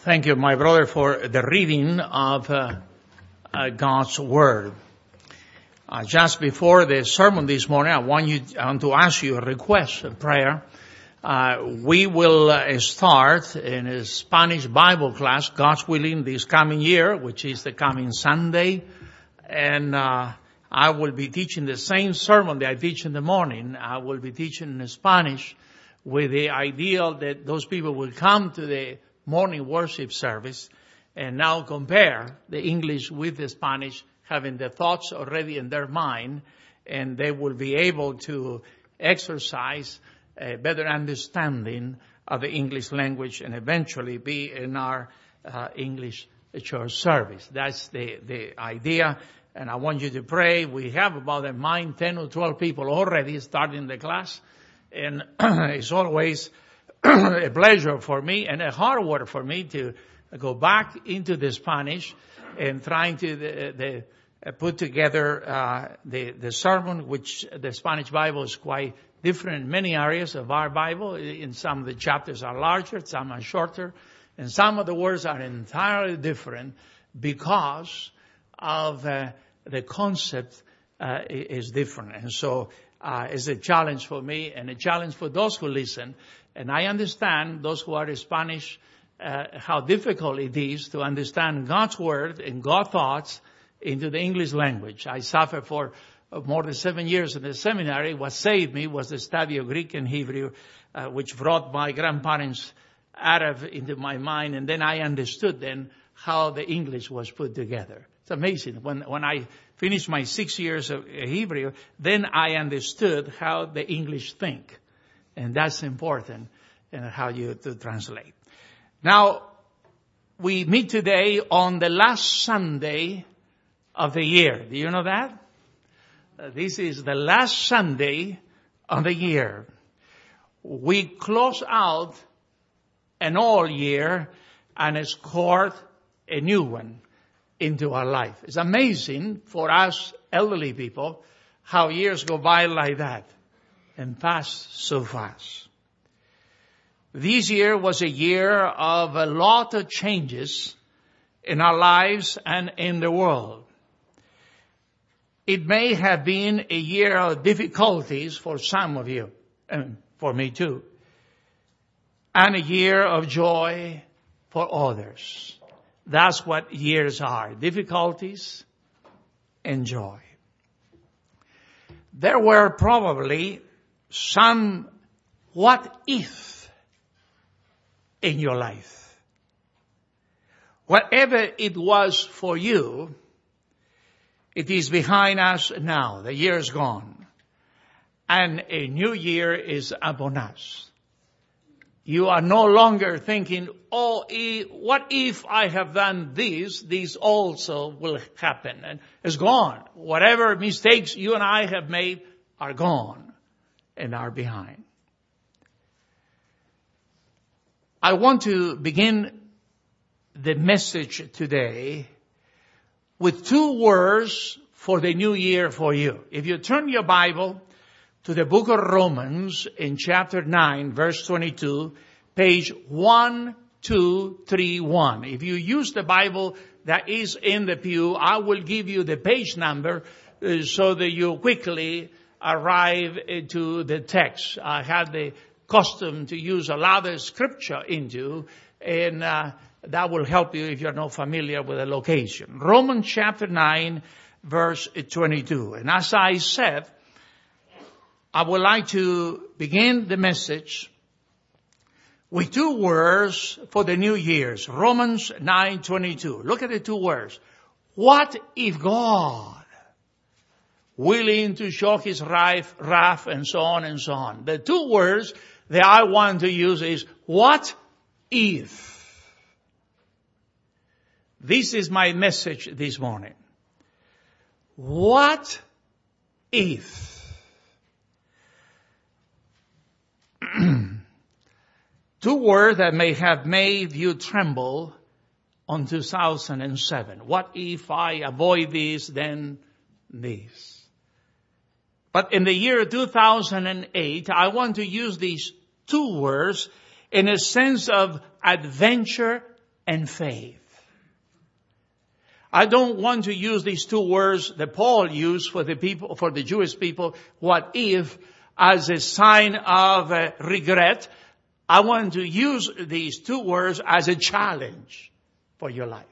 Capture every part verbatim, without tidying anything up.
Thank you, my brother, for the reading of uh, uh, God's Word. Uh, just before the sermon this morning, I want you, I want to ask you a request, a prayer. Uh, we will uh, start in a Spanish Bible class, God's willing, this coming year, which is the coming Sunday. And uh, I will be teaching the same sermon that I teach in the morning. I will be teaching in Spanish with the idea that those people will come to the morning worship service and now compare the English with the Spanish, having the thoughts already in their mind, and they will be able to exercise a better understanding of the English language and eventually be in our uh, English church service. That's the, the idea, and I want you to pray. We have about in mind ten or twelve people already starting the class, and it's always a pleasure for me and a hard work for me to go back into the Spanish and trying to the, the, uh, put together uh, the, the sermon, which the Spanish Bible is quite different in many areas of our Bible. In some of the chapters are larger, some are shorter, and some of the words are entirely different because of uh, the concept uh, is different. And so uh, it's a challenge for me and a challenge for those who listen. And I understand, those who are Spanish, uh, how difficult it is to understand God's Word and God's thoughts into the English language. I suffered for more than seven years in the seminary. What saved me was the study of Greek and Hebrew, uh, which brought my grandparents Arab into my mind. And then I understood then how the English was put together. It's amazing. When, when I finished my six years of Hebrew, then I understood how the English think. And that's important in how you to translate. Now, we meet today on the last Sunday of the year. Do you know that? Uh, this is the last Sunday of the year. We close out an old year and escort a new one into our life. It's amazing for us elderly people how years go by like that and pass so fast. This year was a year of a lot of changes in our lives and in the world. It may have been a year of difficulties for some of you, and for me too, and a year of joy for others. That's what years are, difficulties and joy. There were probably some what if in your life. Whatever it was for you, it is behind us now. The year is gone. And a new year is upon us. You are no longer thinking, oh, what if I have done this? This also will happen. And it's gone. Whatever mistakes you and I have made are gone and are behind. I want to begin the message today with two words for the new year for you. If you turn your Bible to the book of Romans in chapter nine, verse twenty-two, page one two three one. If you use the Bible that is in the pew, I will give you the page number uh, so that you quickly arrive to the text. I had the custom to use a lot of scripture into, and uh, that will help you if you're not familiar with the location. Romans chapter nine, verse twenty-two. And as I said, I would like to begin the message with two words for the new year's. Romans nine twenty-two. Look at the two words. What if God, willing to show his wrath, and so on and so on. The two words that I want to use is, what if? This is my message this morning. What if? Two words that may have made you tremble on two thousand seven. What if I avoid this, then this? But in the year two thousand eight, I want to use these two words in a sense of adventure and faith. I don't want to use these two words that Paul used for the people, for the Jewish people, what if, as a sign of uh, regret. I want to use these two words as a challenge for your life.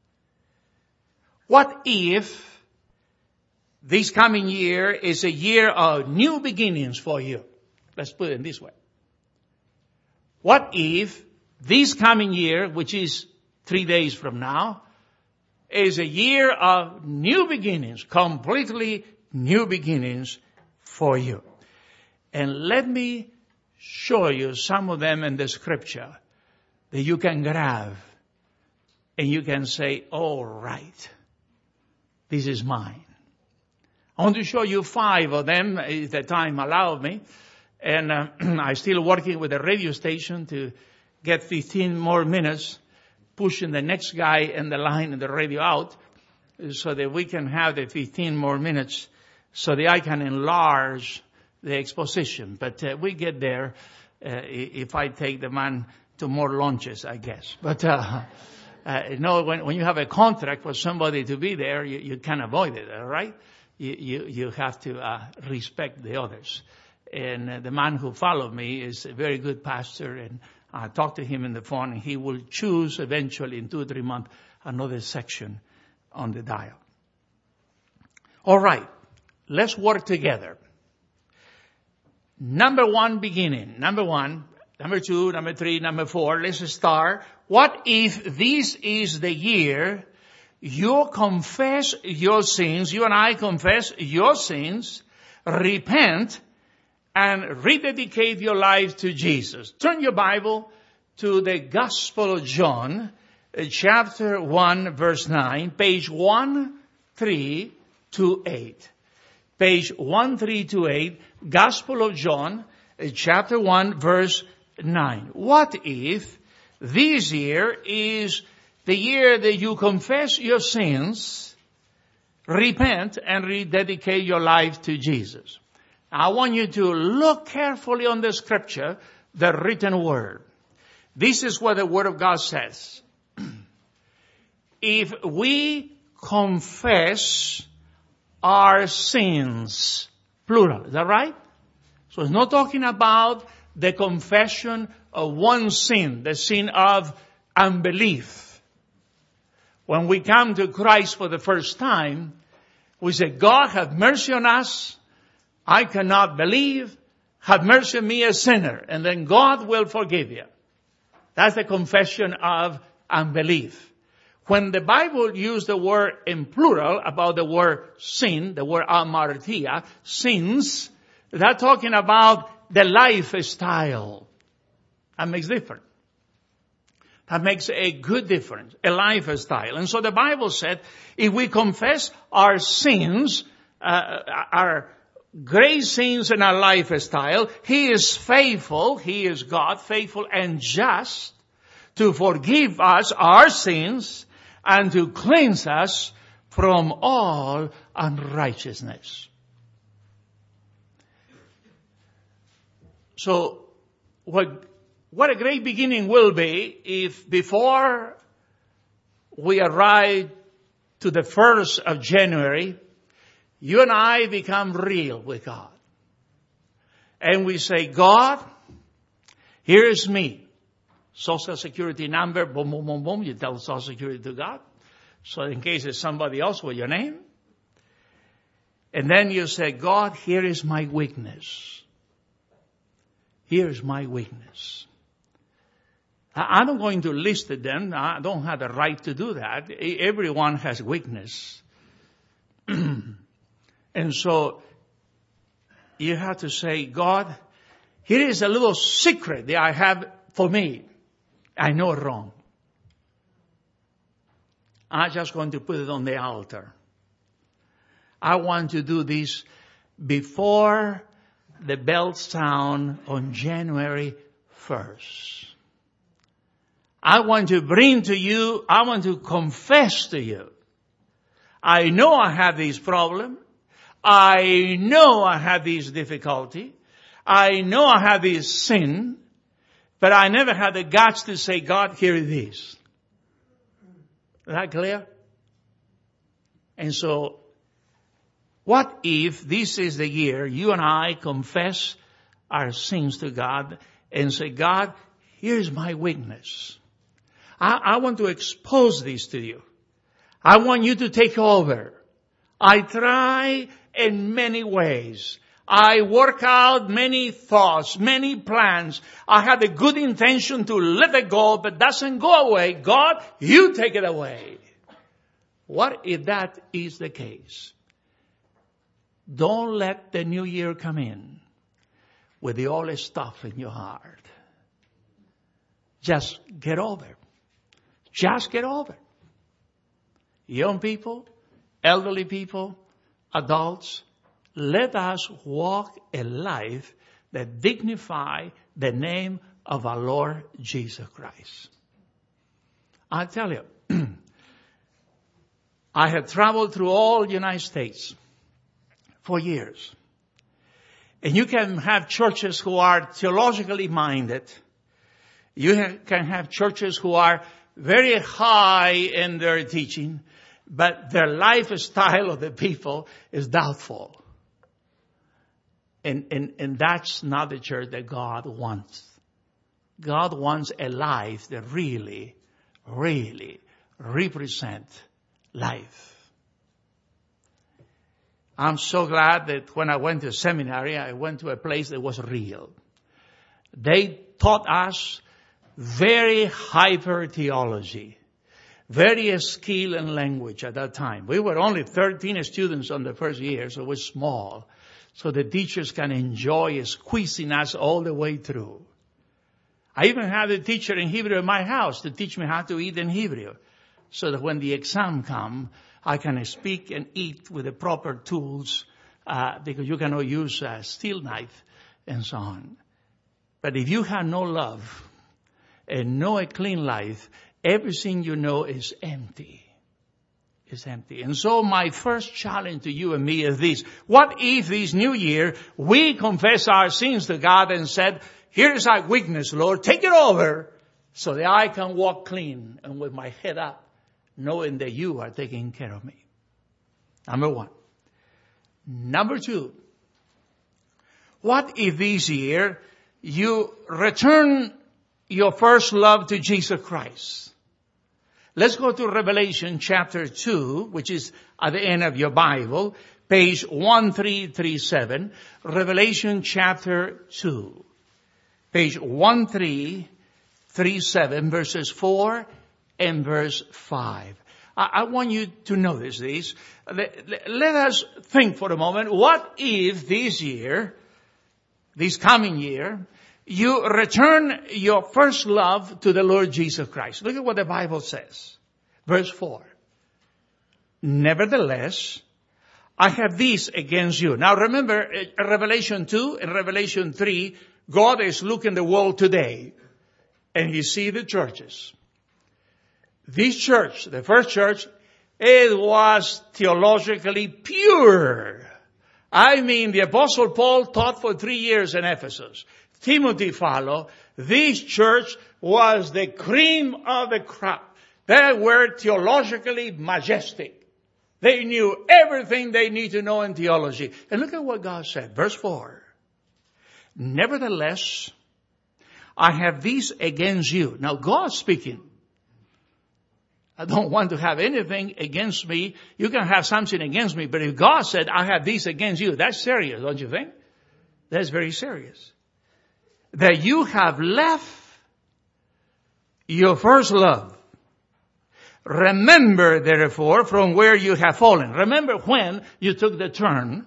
What if this coming year is a year of new beginnings for you? Let's put it this way. What if this coming year, which is three days from now, is a year of new beginnings, completely new beginnings for you? And let me show you some of them in the scripture that you can grab and you can say, all right, this is mine. I want to show you five of them if the time allowed me. And uh, I'm still working with the radio station to get fifteen more minutes, pushing the next guy in the line and the radio out so that we can have the fifteen more minutes so that I can enlarge the exposition. But uh, we get there uh, if I take the man to more lunches, I guess. But, uh, uh, you know, when, when you have a contract for somebody to be there, you, you can't avoid it, all right? You, you, you have to uh, respect the others. And uh, the man who followed me is a very good pastor, and I talked to him on the phone, and he will choose eventually in two or three months another section on the dial. All right, let's work together. Number one, beginning. Number one, number two, number three, number four. Let's start. What if this is the year you confess your sins, you and I confess your sins, repent, and rededicate your life to Jesus? Turn your Bible to the Gospel of John, chapter one, verse nine, page one three two eight. Page one three two eight, Gospel of John, chapter one, verse nine. What if this year is the year that you confess your sins, repent, and rededicate your life to Jesus? I want you to look carefully on the scripture, the written word. This is what the Word of God says. If we confess our sins, plural, is that right? So it's not talking about the confession of one sin, the sin of unbelief. When we come to Christ for the first time, we say, God, have mercy on us. I cannot believe. Have mercy on me, a sinner. And then God will forgive you. That's the confession of unbelief. When the Bible used the word in plural about the word sin, the word amartia, sins, they're talking about the lifestyle. That makes difference. That makes a good difference, a lifestyle. And so the Bible said, if we confess our sins, uh, our great sins in our lifestyle, He is faithful, He is God, faithful and just to forgive us our sins and to cleanse us from all unrighteousness. So, what, what a great beginning will be if before we arrive to the first of January, you and I become real with God. And we say, God, here is me. Social Security number, boom, boom, boom, boom. You tell Social Security to God. So in case it's somebody else with your name. And then you say, God, here is my weakness. Here is my weakness. I'm not going to list them. I don't have the right to do that. Everyone has weakness. And so you have to say, God, here is a little secret that I have for me. I know wrong. I'm just going to put it on the altar. I want to do this before the bells sound on January first. I want to bring to you, I want to confess to you. I know I have this problem. I know I have this difficulty. I know I have this sin. But I never had the guts to say, God, here it is. Is that clear? And so, what if this is the year you and I confess our sins to God and say, God, here's my weakness. I, I want to expose this to you. I want you to take over. I try in many ways. I work out many thoughts, many plans. I had a good intention to let it go, but doesn't go away. God, you take it away. What if that is the case? Don't let the new year come in with the old stuff in your heart. Just get over. Just get over. Young people, elderly people, adults, let us walk a life that dignify the name of our Lord Jesus Christ. I tell you, I have traveled through all the United States for years. And you can have churches who are theologically minded. You ha- can have churches who are very high in their teaching, but their lifestyle of the people is doubtful. And, and, and that's not the church that God wants. God wants a life that really, really represents life. I'm so glad that when I went to seminary, I went to a place that was real. They taught us very hyper theology, very skill in language at that time. We were only thirteen students on the first year, so it was small. So the teachers can enjoy squeezing us all the way through. I even had a teacher in Hebrew in my house to teach me how to eat in Hebrew, so that when the exam comes, I can speak and eat with the proper tools, uh, because you cannot use a steel knife and so on. But if you have no love and no a clean life, everything you know is empty. Is empty. And so my first challenge to you and me is this. What if this new year we confess our sins to God and said, here is our weakness, Lord, take it over so that I can walk clean and with my head up, knowing that you are taking care of me. Number one. Number two. What if this year you return your first love to Jesus Christ? Let's go to Revelation chapter two, which is at the end of your Bible, page one three three seven. Revelation chapter two, page one three three seven, verses four and verse five. I, I want you to notice this. Let, let, let us think for a moment. What if this year, this coming year, you return your first love to the Lord Jesus Christ? Look at what the Bible says. Verse four. Nevertheless, I have this against you. Now remember, in Revelation two and Revelation three, God is looking at the world today, and He sees the churches. This church, the first church, it was theologically pure. I mean, the Apostle Paul taught for three years in Ephesus. Timothy followed. This church was the cream of the crop. They were theologically majestic. They knew everything they need to know in theology. And look at what God said. Verse four. Nevertheless, I have this against you. Now God speaking. I don't want to have anything against me. You can have something against me. But if God said, I have this against you, that's serious, don't you think? That's very serious. That you have left your first love. Remember, therefore, from where you have fallen. Remember when you took the turn.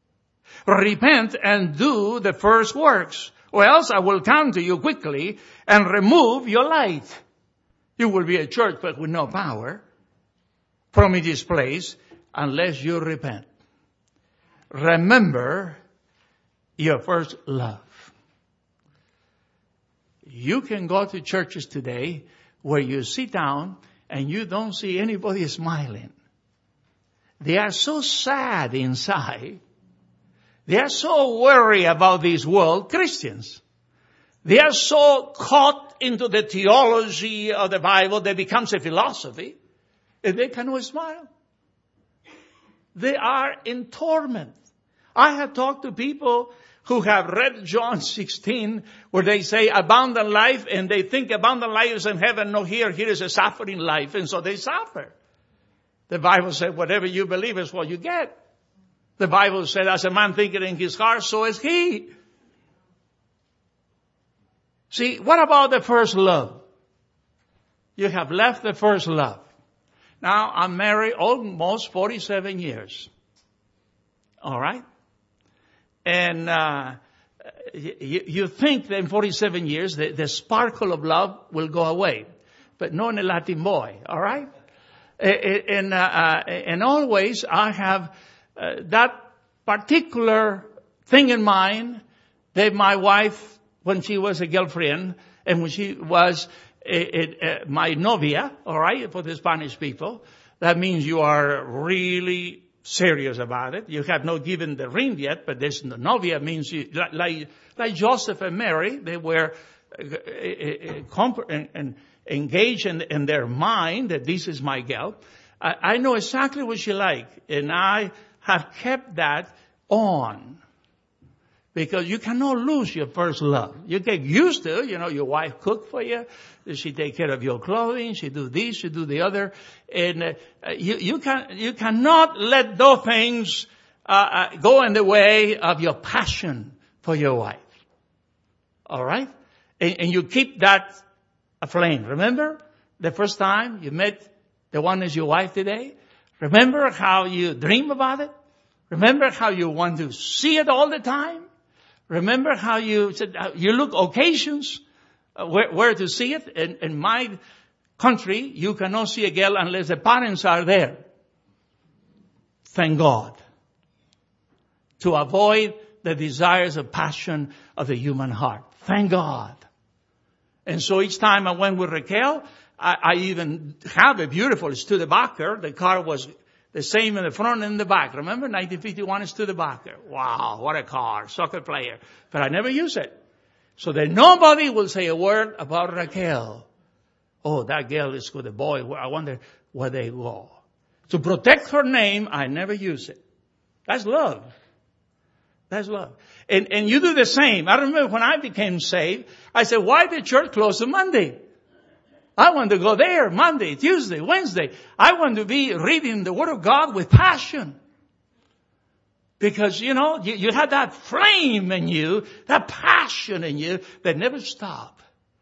Repent and do the first works, or else I will come to you quickly and remove your light. You will be a church but with no power from this place unless you repent. Remember your first love. You can go to churches today where you sit down and you don't see anybody smiling. They are so sad inside. They are so worried about this world, Christians. They are so caught into the theology of the Bible that becomes a philosophy. and they cannot smile. They are in torment. I have talked to people who have read John sixteen, where they say abundant life, and they think abundant life is in heaven. No, here, here is a suffering life, and so they suffer. The Bible said, whatever you believe is what you get. The Bible said, as a man thinketh in his heart, so is he. See, what about the first love? You have left the first love. Now, I'm married almost forty-seven years. All right? And uh you, you think that in forty-seven years, the, the sparkle of love will go away. But not in a Latin boy, all right? And, uh, uh, and always I have uh, that particular thing in mind that my wife, when she was a girlfriend, and when she was a, a, a, my novia, all right, for the Spanish people, that means you are really serious about it. You have not given the ring yet, but this the novia means you, like, like Joseph and Mary, they were uh, uh, uh, and engaged in, in their mind that this is my girl. I, I know exactly what she like, and I have kept that on. Because you cannot lose your first love. You get used to, you know, your wife cook for you. She take care of your clothing. She do this, she do the other. And uh, you, you can, you cannot let those things uh, uh, go in the way of your passion for your wife. All right? And, and you keep that aflame. Remember the first time you met the one as your wife today? Remember how you dream about it? Remember how you want to see it all the time? Remember how you said, you look occasions uh, where, where to see it? In, in my country, you cannot see a girl unless the parents are there. Thank God. To avoid the desires of passion of the human heart. Thank God. And so each time I went with Raquel, I, I even have a beautiful Studebaker. The car was the same in the front and in the back. Remember, nineteen fifty-one Studebaker. Wow, what a car, soccer player. But I never use it. So that nobody will say a word about Raquel. Oh, that girl is good, a boy. I wonder where they go. To protect her name, I never use it. That's love. That's love. And, and you do the same. I remember when I became saved, I said, why the church closed on Monday? I want to go there Monday, Tuesday, Wednesday. I want to be reading the Word of God with passion. Because, you know, you, you have that flame in you, that passion in you that never stops.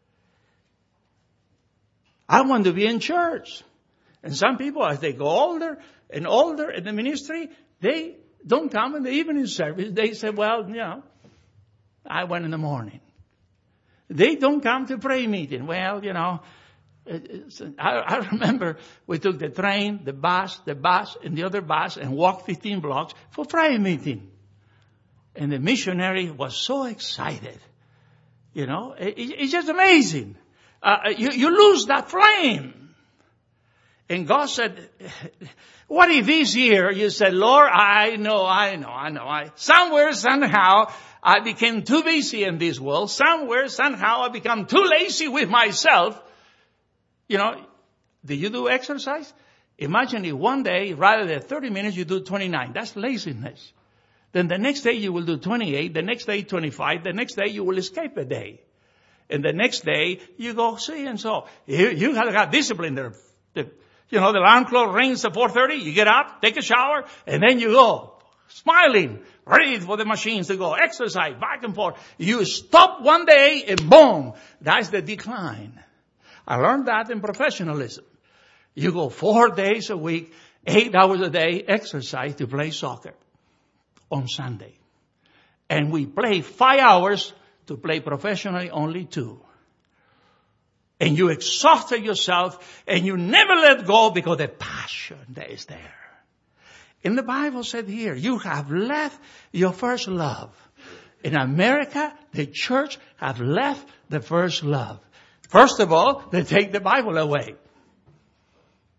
I want to be in church. And some people, as they go older and older in the ministry, they don't come in the evening service. They say, well, you know, I went in the morning. They don't come to prayer meeting. Well, you know, I, I remember we took the train, the bus, the bus, and the other bus, and walked fifteen blocks for prayer meeting. And the missionary was so excited. You know, it, it's just amazing. Uh, you, you lose that flame. And God said, what if this year you said, Lord, I know, I know, I know. I, somewhere, somehow, I became too busy in this world. Somewhere, somehow, I become too lazy with myself. You know, do you do exercise? Imagine if one day, rather than thirty minutes, you do twenty-nine. That's laziness. Then the next day you will do twenty-eight. The next day, twenty-five. The next day you will escape a day. And the next day you go, see, and so. You, you have to have discipline there. The, you know, the alarm clock rings at four thirty. You get up, take a shower, and then you go. Smiling, ready for the machines to go. Exercise, back and forth. You stop one day and boom. That's the decline. I learned that in professionalism. You go four days a week, eight hours a day, exercise to play soccer on Sunday. And we play five hours to play professionally, only two. And you exhausted yourself and you never let go because the passion that is there. And the Bible said here, you have left your first love. In America, the church have left the first love. First of all, they take the Bible away.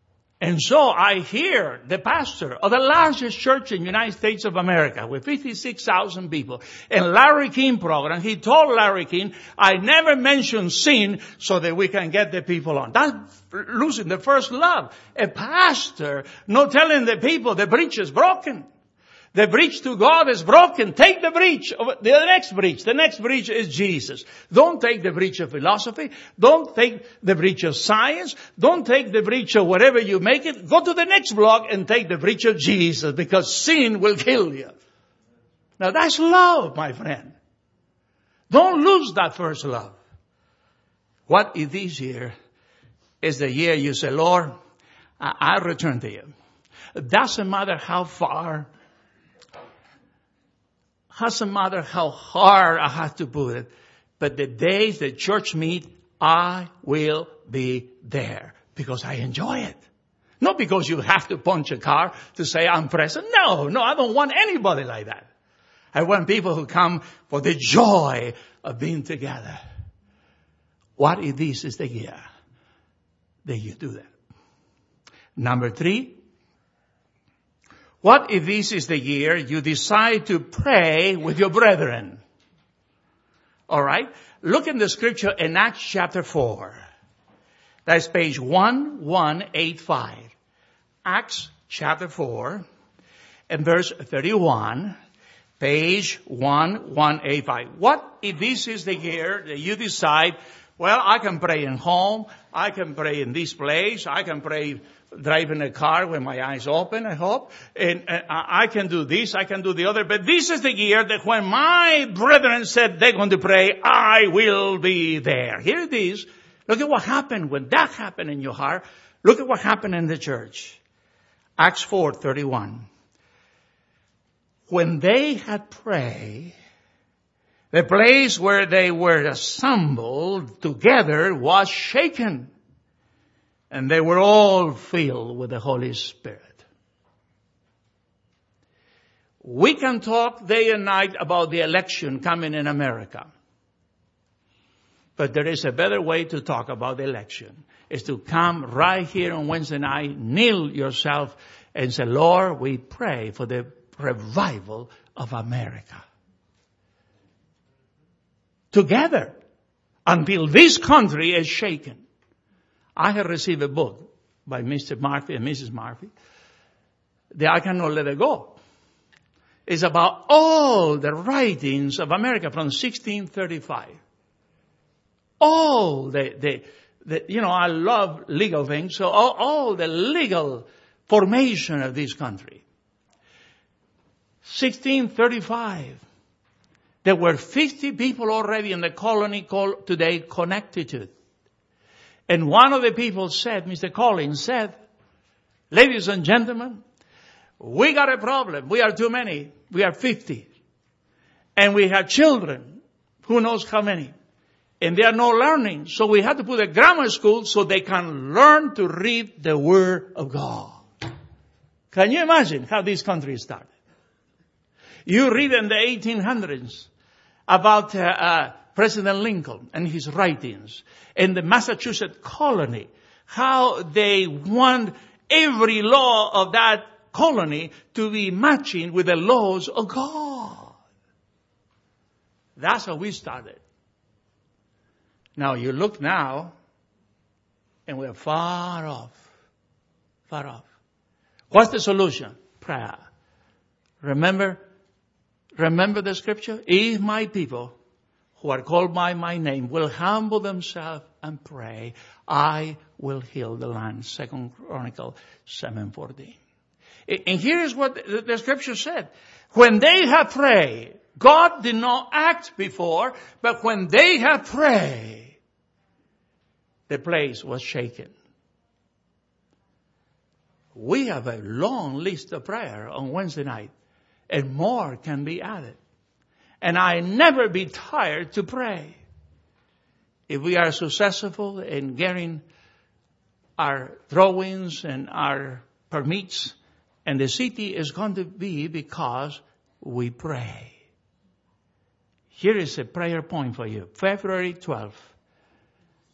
And so I hear the pastor of the largest church in the United States of America with fifty-six thousand people, and Larry King program, he told Larry King, I never mention sin so that we can get the people on. That's losing the first love. A pastor not telling the people the bridge is broken. The bridge to God is broken. Take the bridge, the next bridge. The next bridge is Jesus. Don't take the bridge of philosophy. Don't take the bridge of science. Don't take the bridge of whatever you make it. Go to the next block and take the bridge of Jesus, because sin will kill you. Now that's love, my friend. Don't lose that first love. What if this year is the year you say, Lord, I, I return to you. It doesn't matter how far. Doesn't matter how hard I have to put it, but the days the church meet, I will be there because I enjoy it. Not because you have to punch a car to say I'm present. No, no, I don't want anybody like that. I want people who come for the joy of being together. What if this is the year that you do that? Number three. What if this is the year you decide to pray with your brethren? All right? Look in the scripture in Acts chapter four. That's page eleven eighty-five. Acts chapter four and verse thirty-one, page eleven eighty-five. What if this is the year that you decide, well, I can pray in home, I can pray in this place, I can pray driving a car with my eyes open, I hope. And uh, I can do this, I can do the other. But this is the year that when my brethren said they're going to pray, I will be there. Here it is. Look at what happened when that happened in your heart. Look at what happened in the church. Acts four thirty-one. When they had prayed, the place where they were assembled together was shaken. And they were all filled with the Holy Spirit. We can talk day and night about the election coming in America. But there is a better way to talk about the election. Is to come right here on Wednesday night, kneel yourself and say, Lord, we pray for the revival of America. Together, until this country is shaken. I have received a book by Mister Murphy and Missus Murphy that I cannot let it go. It's about all the writings of America from sixteen thirty-five. All the, the, the you know, I love legal things, so all, all the legal formation of this country. sixteen thirty-five. There were fifty people already in the colony called today Connecticut. And one of the people said, Mister Collins said, ladies and gentlemen, we got a problem. We are too many. We are fifty. And we have children. Who knows how many? And they are not learning. So we have to put a grammar school so they can learn to read the Word of God. Can you imagine how this country started? You read in the eighteen hundreds about uh, uh, President Lincoln and his writings in the Massachusetts colony, how they want every law of that colony to be matching with the laws of God. That's how we started. Now you look now, and we're far off. Far off. What's the solution? Prayer. Remember, remember the scripture? If my people who are called by my name will humble themselves and pray, I will heal the land. Second Chronicles seven fourteen. And here is what the scripture said. When they have prayed, God did not act before, but when they have prayed, the place was shaken. We have a long list of prayer on Wednesday night, and more can be added. And I never be tired to pray. If we are successful in getting our drawings and our permits, and the city is going to be because we pray. Here is a prayer point for you. February twelfth.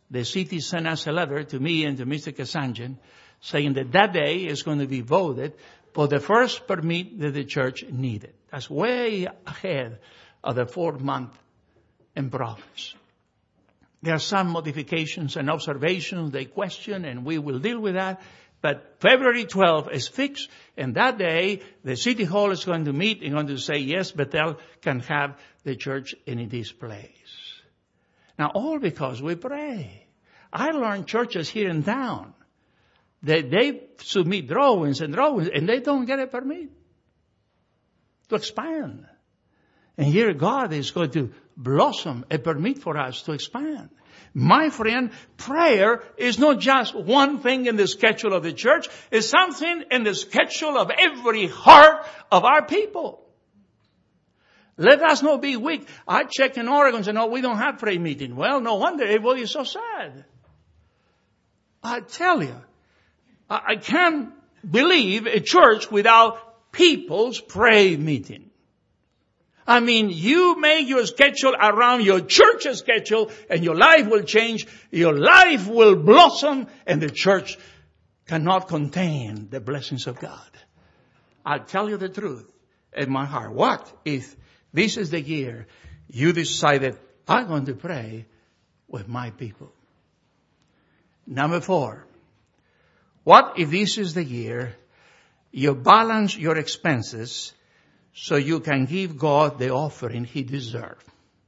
the city sent us a letter to me and to Mister Kasanjan saying that that day is going to be voted for the first permit that the church needed. That's way ahead of the fourth month in progress. There are some modifications and observations they question, and we will deal with that. But February twelfth is fixed, and that day the city hall is going to meet and going to say, yes, Bethel can have the church in this place. Now, all because we pray. I learned churches here in town that they submit drawings and drawings, and they don't get a permit to expand. And here God is going to blossom a permit for us to expand. My friend, prayer is not just one thing in the schedule of the church. It's something in the schedule of every heart of our people. Let us not be weak. I check in Oregon and say, no, we don't have prayer meeting. Well, no wonder everybody is so sad. I tell you, I, I can't believe a church without people's prayer meeting. I mean, you make your schedule around your church's schedule and your life will change, your life will blossom, and the church cannot contain the blessings of God. I'll tell you the truth in my heart. What if this is the year you decided, I'm going to pray with my people? Number four, what if this is the year you balance your expenses so you can give God the offering He deserves?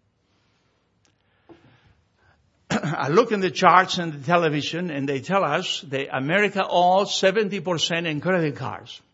I look in the charts and the television, and they tell us that America owes seventy percent in credit cards.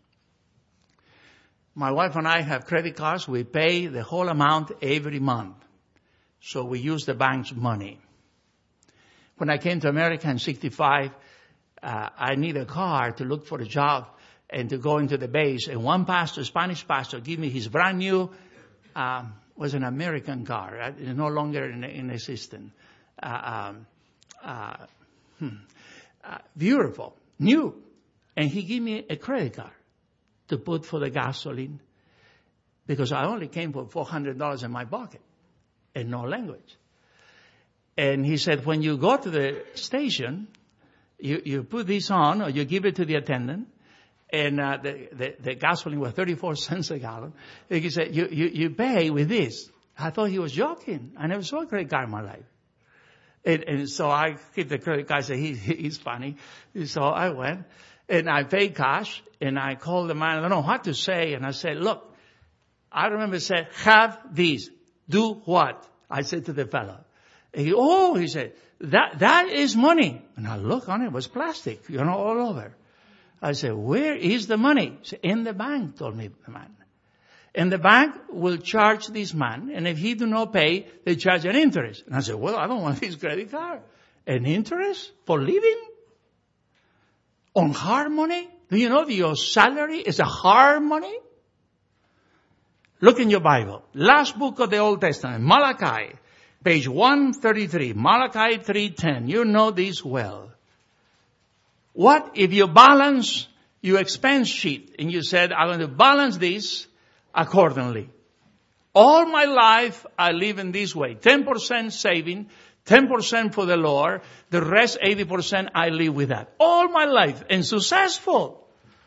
My wife and I have credit cards. We pay the whole amount every month. So we use the bank's money. When I came to America in sixty-five, uh, I need a car to look for a job and to go into the base. And one pastor, Spanish pastor, gave me his brand new, um, was an American car. Right? It's no longer in, in existence. Uh, um, uh, hmm. uh, beautiful, new. And he gave me a credit card to put for the gasoline because I only came for four hundred dollars in my pocket and no language. And he said, when you go to the station, you, you put this on or you give it to the attendant. And uh, the, the, the gasoline was thirty-four cents a gallon. And he said, you, you, you pay with this. I thought he was joking. I never saw a credit card in my life. And, and so I hit the credit card and said, he, he's funny. So I went and I paid cash and I called the man. I don't know what to say. And I said, look, I remember said, have these. Do what? I said to the fellow. And he, oh, he said, that, that is money. And I looked on it, it was plastic, you know, all over. I said, where is the money? He said, in the bank, told me the man. And the bank will charge this man, and if he do not pay, they charge an interest. And I said, well, I don't want this credit card. An interest for living? On hard money? Do you know that your salary is a hard money? Look in your Bible. Last book of the Old Testament, Malachi, page one thirty-three, Malachi three ten. You know this well. What if you balance your expense sheet and you said, I'm going to balance this accordingly. All my life I live in this way. ten percent saving, ten percent for the Lord, the rest eighty percent I live with that. All my life and successful.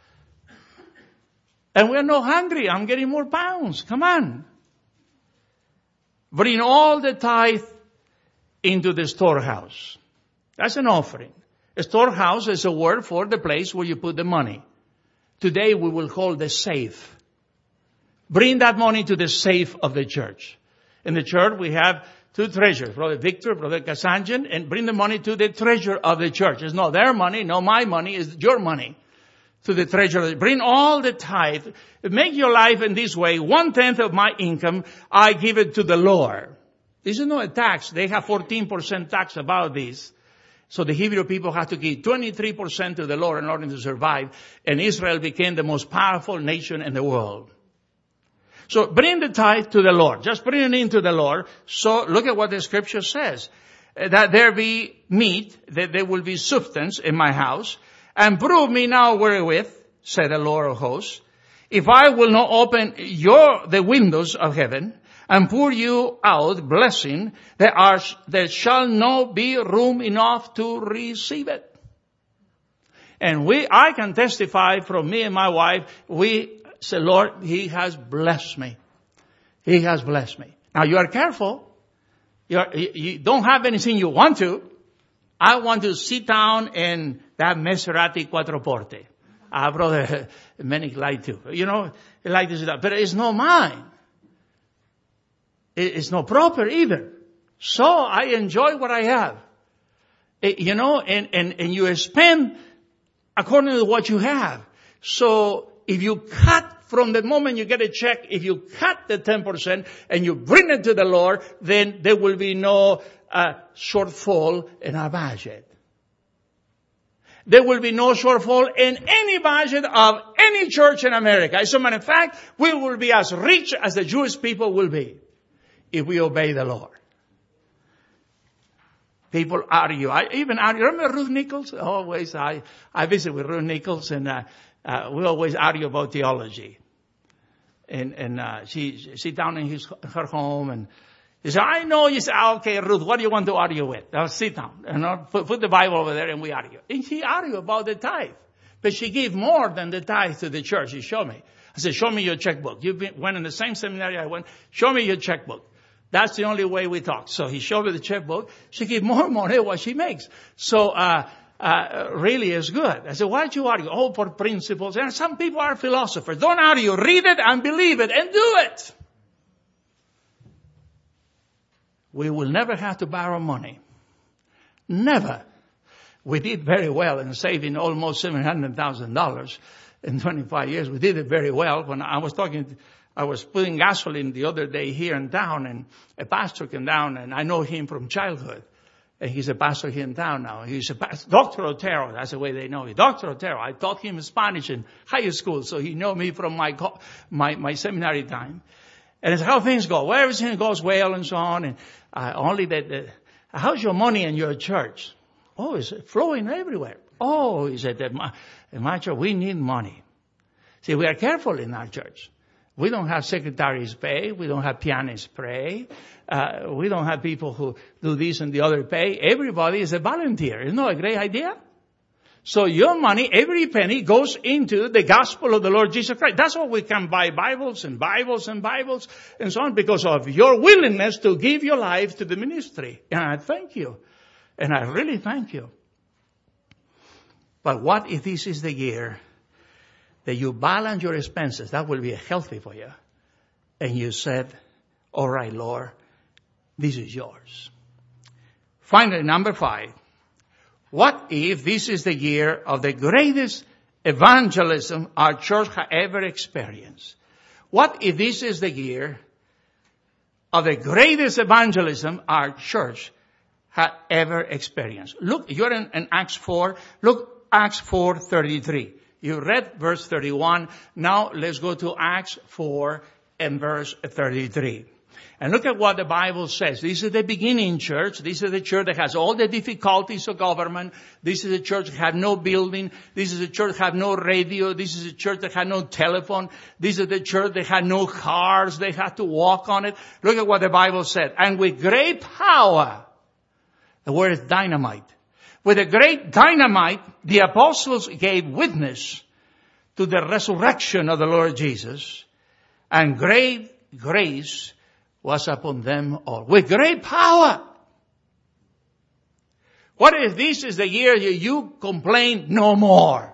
And we're not hungry. I'm getting more pounds. Come on. Bring all the tithe into the storehouse. That's an offering. A storehouse is a word for the place where you put the money. Today we will call the safe. Bring that money to the safe of the church. In the church we have two treasurers, Brother Victor, Brother Kasanjan, and bring the money to the treasurer of the church. It's not their money, not my money, it's your money. To the treasurer. Bring all the tithe. Make your life in this way. One tenth of my income, I give it to the Lord. This is not a tax. They have fourteen percent tax about this. So the Hebrew people had to give twenty-three percent to the Lord in order to survive. And Israel became the most powerful nation in the world. So bring the tithe to the Lord. Just bring it into the Lord. So look at what the scripture says. That there be meat, that there will be substance in my house. And prove me now wherewith, said the Lord of hosts, if I will not open your, the windows of heaven and pour you out blessing, there are, there shall not be room enough to receive it. And we, I can testify from me and my wife, we say, Lord, He has blessed me. He has blessed me. Now you are careful. You're, you don't have anything you want to. I want to sit down in that Maserati Quattroporte. Our brother, many like to. You know, like this, but it's not mine. It's not proper either. So I enjoy what I have. You know, and, and, and you spend according to what you have. So if you cut from the moment you get a check, if you cut the ten percent and you bring it to the Lord, then there will be no uh, shortfall in our budget. There will be no shortfall in any budget of any church in America. As a matter of fact, we will be as rich as the Jewish people will be if we obey the Lord. People argue. I even argue. Remember Ruth Nichols? Always, I, I visit with Ruth Nichols, and uh, uh, we always argue about theology. And, and uh, she, she sit down in his, her home, and he said, I know. You say, ah, okay, Ruth, what do you want to argue with? I'll sit down. And I'll put, put the Bible over there, and we argue. And she argued about the tithe. But she gave more than the tithe to the church. She showed me. I said, show me your checkbook. You went in the same seminary I went. Show me your checkbook. That's the only way we talk. So he showed me the checkbook. She gave more money than what she makes. So, uh, uh, really is good. I said, why don't you argue? Oh, for principles. And some people are philosophers. Don't argue. Read it and believe it and do it. We will never have to borrow money. Never. We did very well in saving almost seven hundred thousand dollars in twenty-five years. We did it very well. When I was talking to I was putting gasoline the other day here in town, and a pastor came down, and I know him from childhood. And he's a pastor here in town now. He's a pastor, Doctor Otero. That's the way they know me. Doctor Otero. I taught him Spanish in high school, so he know me from my my, my seminary time. And it's how things go. Well, everything goes well and so on. And uh, only that, uh, how's your money in your church? Oh, it's flowing everywhere. Oh, he said, that my, in my church, we need money. See, we are careful in our church. We don't have secretaries pay. We don't have pianists pray. Uh, we don't have people who do this and the other pay. Everybody is a volunteer. Isn't that a great idea? So your money, every penny, goes into the gospel of the Lord Jesus Christ. That's why we can buy Bibles and Bibles and Bibles and so on, because of your willingness to give your life to the ministry. And I thank you. And I really thank you. But what if this is the year that you balance your expenses? That will be healthy for you. And you said, all right, Lord, this is yours. Finally, number five. What if this is the year of the greatest evangelism our church has ever experienced? What if this is the year of the greatest evangelism our church has ever experienced? Look, you're in, in Acts four. Look, Acts four thirty-three. You read verse thirty-one. Now let's go to Acts four and verse thirty-three. And look at what the Bible says. This is the beginning church. This is the church that has all the difficulties of government. This is a church that had no building. This is a church that had no radio. This is a church that had no telephone. This is the church that had no cars. They had to walk on it. Look at what the Bible said. And with great power, the word is dynamite. With a great dynamite, the apostles gave witness to the resurrection of the Lord Jesus, and great grace was upon them all. With great power. What if this is the year you, you complain no more?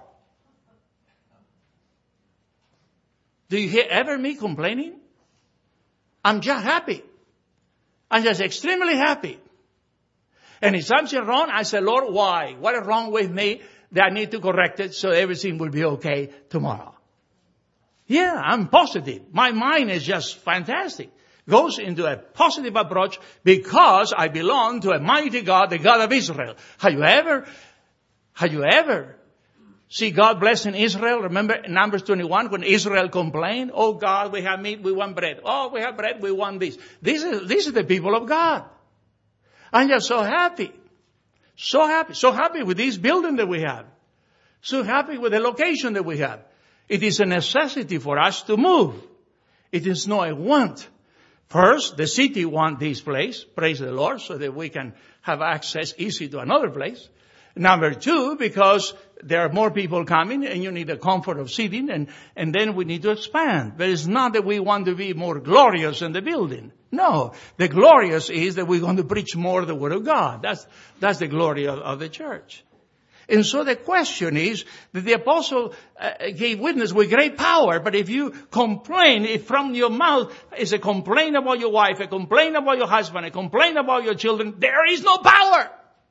Do you hear ever me complaining? I'm just happy. I'm just extremely happy. And if something wrong, I say, Lord, why? What is wrong with me that I need to correct it so everything will be okay tomorrow? Yeah, I'm positive. My mind is just fantastic. Goes into a positive approach because I belong to a mighty God, the God of Israel. Have you ever, have you ever see God blessing Israel? Remember in Numbers twenty-one when Israel complained, oh God, we have meat, we want bread. Oh, we have bread, we want this. This is, this is the people of God. I'm just so happy. So happy. So happy with this building that we have. So happy with the location that we have. It is a necessity for us to move. It is not a want First, the city wants this place, praise the Lord, so that we can have access easy to another place. Number two, because there are more people coming and you need the comfort of sitting, and, and then we need to expand. But it's not that we want to be more glorious in the building. No, the glorious is that we're going to preach more the Word of God. That's, that's the glory of, of the church. And so the question is that the apostle uh, gave witness with great power, but if you complain, if from your mouth is a complaint about your wife, a complaint about your husband, a complaint about your children, there is no power.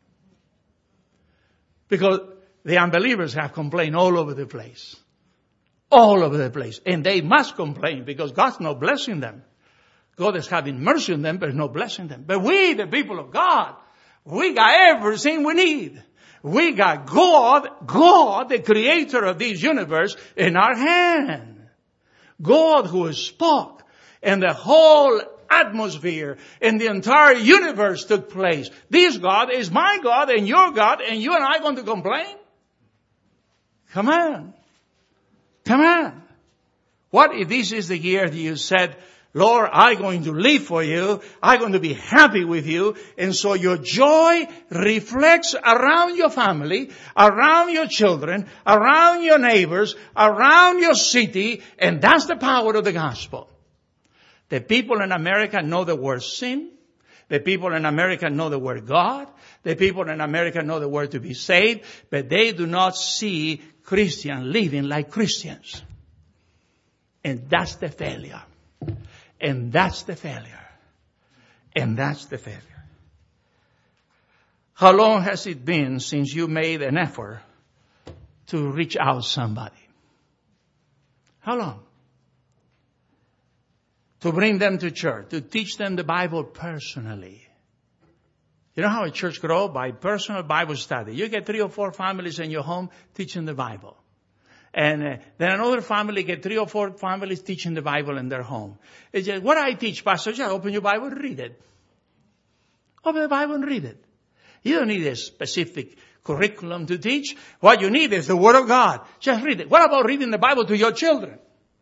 Because the unbelievers have complained all over the place. All over the place. And they must complain because God's not blessing them. God is having mercy on them, but not blessing them. But we, the people of God, we got everything we need. We got God, God, the creator of this universe, in our hand. God who spoke, and the whole atmosphere and the entire universe took place. This God is my God and your God, and you and I are going to complain? Come on. Come on. What if this is the year that you said, Lord, I'm going to live for you. I'm going to be happy with you. And so your joy reflects around your family, around your children, around your neighbors, around your city. And that's the power of the gospel. The people in America know the word sin. The people in America know the word God. The people in America know the word to be saved. But they do not see Christians living like Christians. And that's the failure. And that's the failure. And that's the failure. How long has it been since you made an effort to reach out to somebody? How long? To bring them to church, to teach them the Bible personally. You know how a church grows? By personal Bible study. You get three or four families in your home teaching the Bible. And uh, then another family get three or four families teaching the Bible in their home. It's just, what do I teach, Pastor? Just open your Bible and read it. Open the Bible and read it. You don't need a specific curriculum to teach. What you need is the Word of God. Just read it. What about reading the Bible to your children?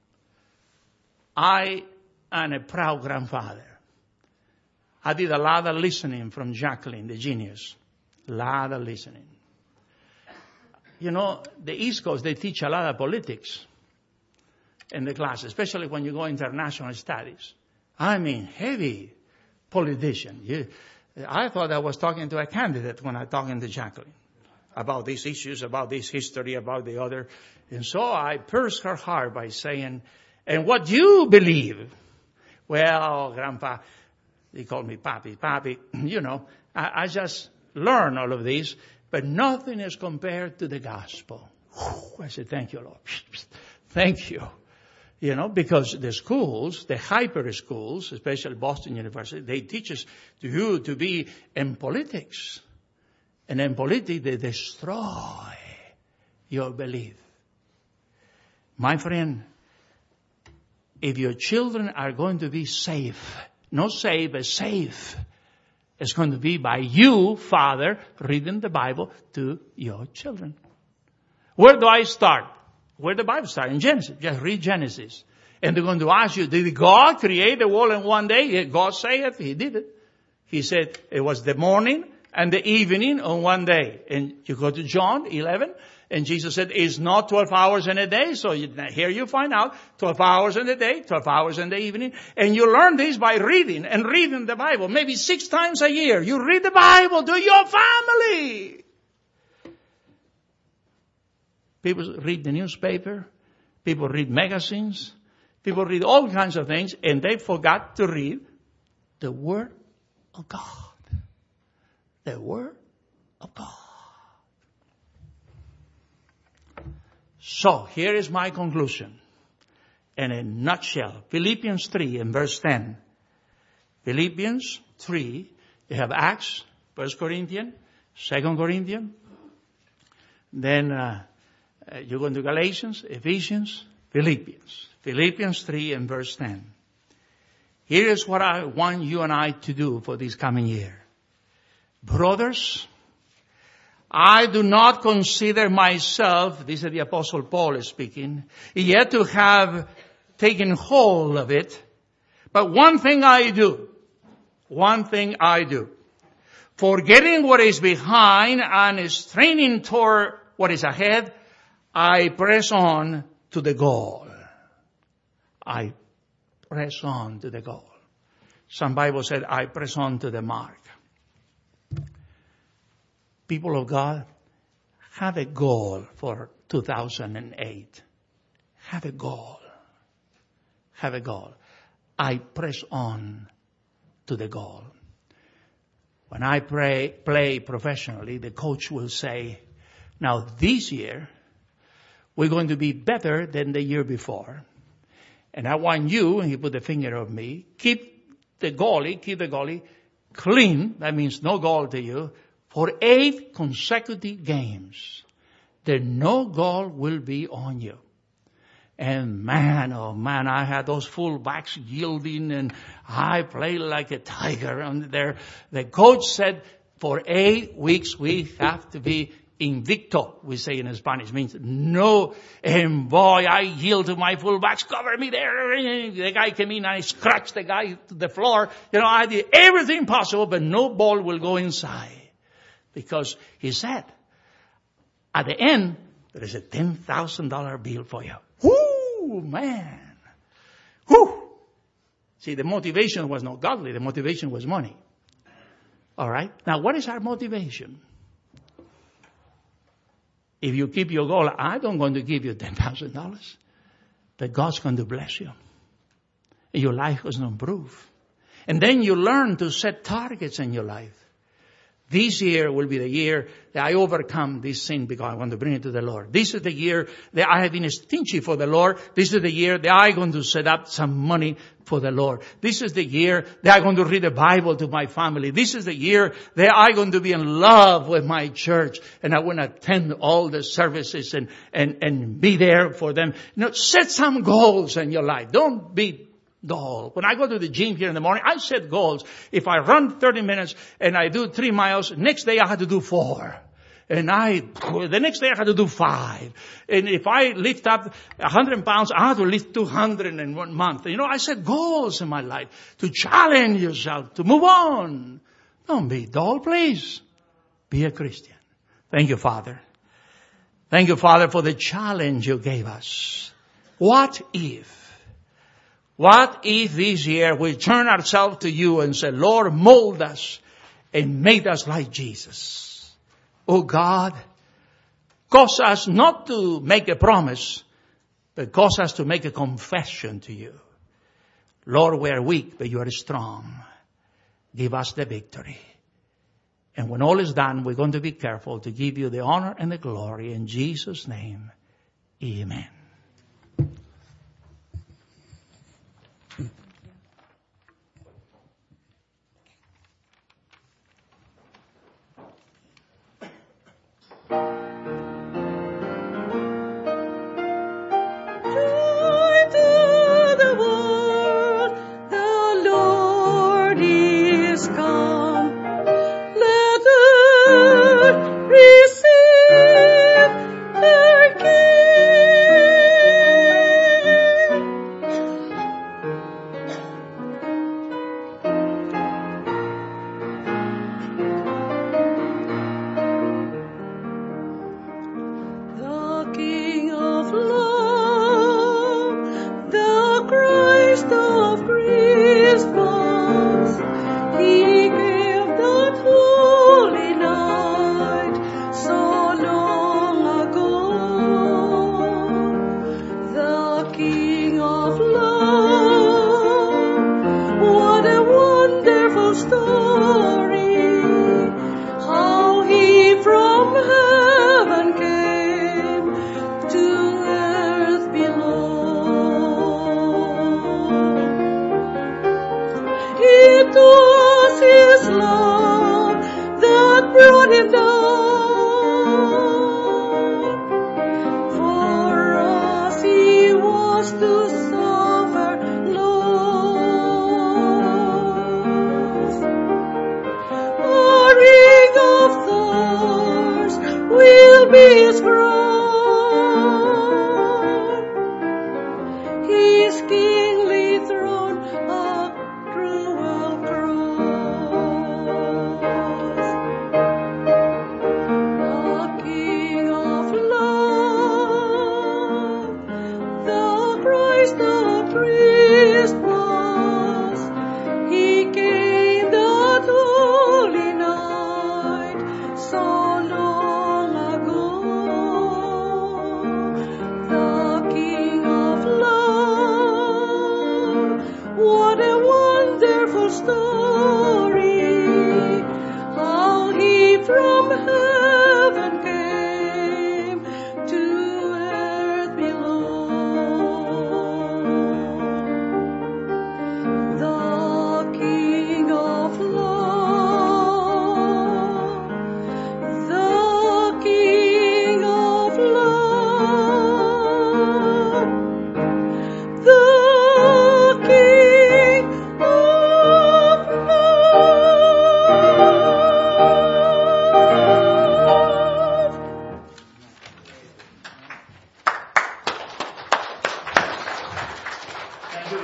I am a proud grandfather. I did a lot of listening from Jacqueline, the genius. A lot of listening. You know, the East Coast, they teach a lot of politics in the class, especially when you go international studies. I mean, heavy politician. You, I thought I was talking to a candidate when I talking to Jacqueline about these issues, about this history, about the other. And so I pierced her heart by saying, and what you believe? Well, Grandpa, they call me Papi, Papi. You know, I, I just learned all of this. But nothing is compared to the gospel. Whew, I said, thank you, Lord. Thank you. You know, because the schools, the hyper schools, especially Boston University, they teach us to you to be in politics. And in politics, they destroy your belief. My friend, if your children are going to be safe, not safe, but safe, it's going to be by you, Father, reading the Bible to your children. Where do I start? Where the Bible starts? In Genesis. Just read Genesis. And they're going to ask you, did God create the world in one day? God saith He did it. He said it was the morning and the evening on one day. And you go to John eleven, and Jesus said, it's not twelve hours in a day. So you, here you find out twelve hours in the day, twelve hours in the evening. And you learn this by reading and reading the Bible. Maybe six times a year. You read the Bible to your family. People read the newspaper. People read magazines. People read all kinds of things. And they forgot to read the Word of God. The Word of God. So, here is my conclusion. In a nutshell, Philippians three and verse ten. Philippians three, you have Acts, First Corinthians, Second Corinthians. Then uh, uh, you go into Galatians, Ephesians, Philippians. Philippians three and verse ten. Here is what I want you and I to do for this coming year. Brothers, I do not consider myself, this is the Apostle Paul speaking, yet to have taken hold of it, But one thing I do, one thing I do, forgetting what is behind and straining toward what is ahead, I press on to the goal. I press on to the goal. Some Bible said, I press on to the mark. People of God, have a goal for two thousand eight. Have a goal. Have a goal. I press on to the goal. When I pray, play professionally, the coach will say, now this year, we're going to be better than the year before. And I want you, and he put the finger on me, keep the goalie, keep the goalie clean. That means no goal to you. For eight consecutive games, there no goal will be on you. And man, oh man, I had those fullbacks yielding and I played like a tiger under there. The coach said, for eight weeks we have to be invicto, we say in Spanish, means no. And boy, I yield to my fullbacks, cover me there. The guy came in, I scratched the guy to the floor. You know, I did everything possible, but no ball will go inside. Because he said, at the end, there is a ten thousand dollars bill for you. Whoo, man. Whoo. See, the motivation was not godly. The motivation was money. All right. Now, what is our motivation? If you keep your goal, I don't going to give you ten thousand dollars. But God's going to bless you. And your life is going to improve. And then you learn to set targets in your life. This year will be the year that I overcome this sin because I want to bring it to the Lord. This is the year that I have been stingy for the Lord. This is the year that I'm going to set up some money for the Lord. This is the year that I'm going to read the Bible to my family. This is the year that I'm going to be in love with my church and I want to attend all the services and, and, and be there for them. You know, set some goals in your life. Don't be goal. When I go to the gym here in the morning, I set goals. If I run thirty minutes and I do three miles, next day I have to do four. And I, the next day I have to do five. And if I lift up a hundred pounds, I have to lift two hundred in one month. You know, I set goals in my life to challenge yourself, to move on. Don't be dull, please. Be a Christian. Thank you, Father. Thank you, Father, for the challenge you gave us. What if? What if this year we turn ourselves to you and say, Lord, mold us and make us like Jesus. Oh God, cause us not to make a promise, but cause us to make a confession to you. Lord, we are weak, but you are strong. Give us the victory. And when all is done, we're going to be careful to give you the honor and the glory. In Jesus' name, amen. His kingly throne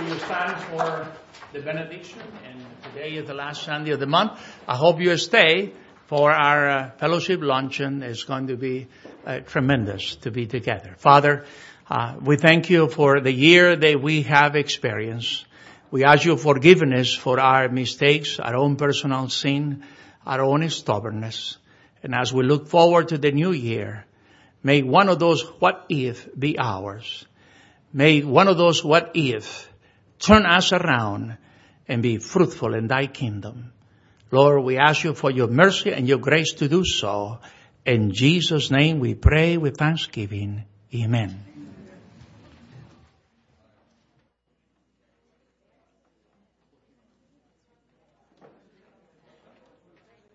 you stand for the benediction, and today is the last Sunday of the month. I hope you stay for our uh, fellowship luncheon. It's going to be uh, tremendous to be together. Father, uh, we thank you for the year that we have experienced. We ask you forgiveness for our mistakes, our own personal sin, our own stubbornness. And as we look forward to the new year, may one of those what if be ours. May one of those what if turn us around and be fruitful in thy kingdom. Lord, we ask you for your mercy and your grace to do so. In Jesus' name we pray with thanksgiving. Amen.